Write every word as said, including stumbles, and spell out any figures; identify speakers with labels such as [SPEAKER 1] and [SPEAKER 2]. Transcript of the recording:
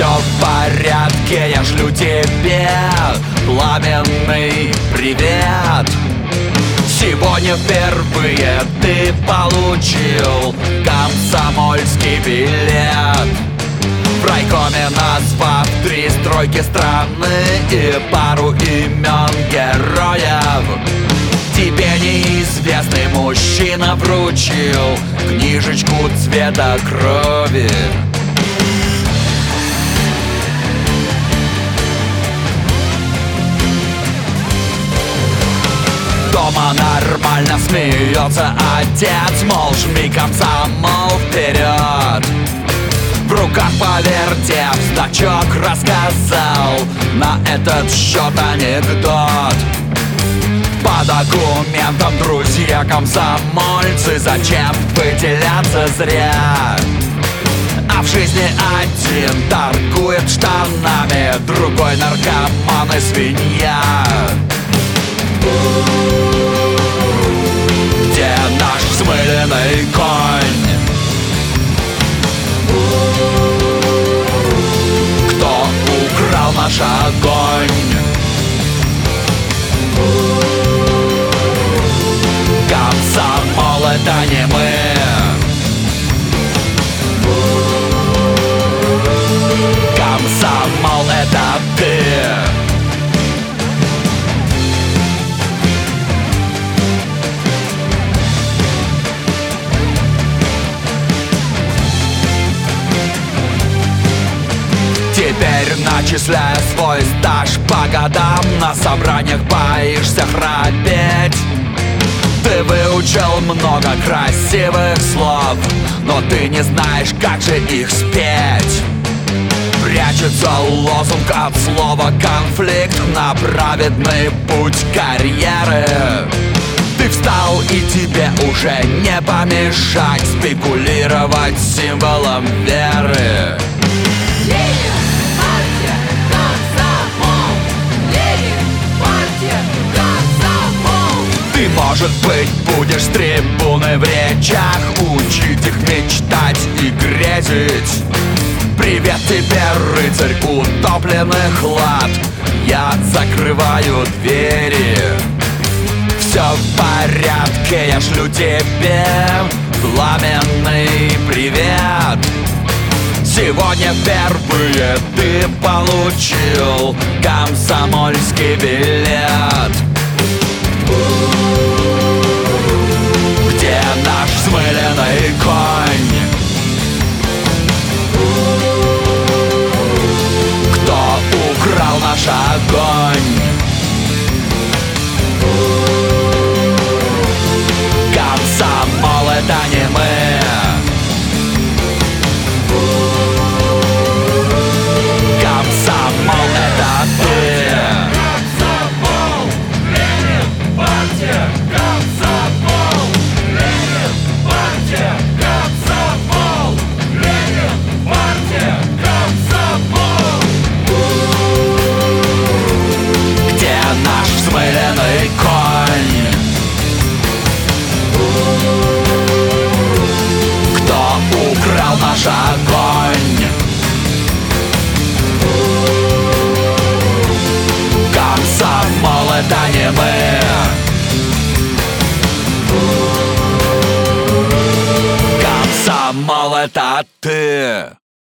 [SPEAKER 1] Все в порядке, я шлю тебе пламенный привет. Сегодня впервые ты получил комсомольский билет. В райкоме назвав три стройки страны и пару имен героев, тебе неизвестный мужчина вручил книжечку цвета крови. Дома нормально смеется отец, мол, жми комсомол вперед. В руках повертев значок, рассказал на этот счет анекдот. По документам друзья комсомольцы, зачем выделяться зря? А в жизни один торгует штанами, другой наркоман и свинья. Где наш взмыленный конь? Кто украл наш огонь? Комсомол — это не мы. Комсомол — это ты. Теперь, начисляя свой стаж по годам, на собраниях боишься храпеть. Ты выучил много красивых слов, но ты не знаешь, как же их спеть. Прячется лозунг от слова «конфликт» на праведный путь карьеры. Ты встал, и тебе уже не помешать спекулировать символом веры. Ты, может быть, будешь с трибуны в речах учить их мечтать и грезить. Привет тебе, рыцарь утопленных лад, я закрываю двери. Все в порядке, я шлю тебе пламенный привет. Сегодня впервые ты получил комсомольский билет. Где наш взмыленный конь? Кто украл наш огонь? Комсомол — это не мы. Комсомол — это ты. Взмыленный конь. Кто украл наш огонь? Комсомол — это не мы. Комсомол — это ты.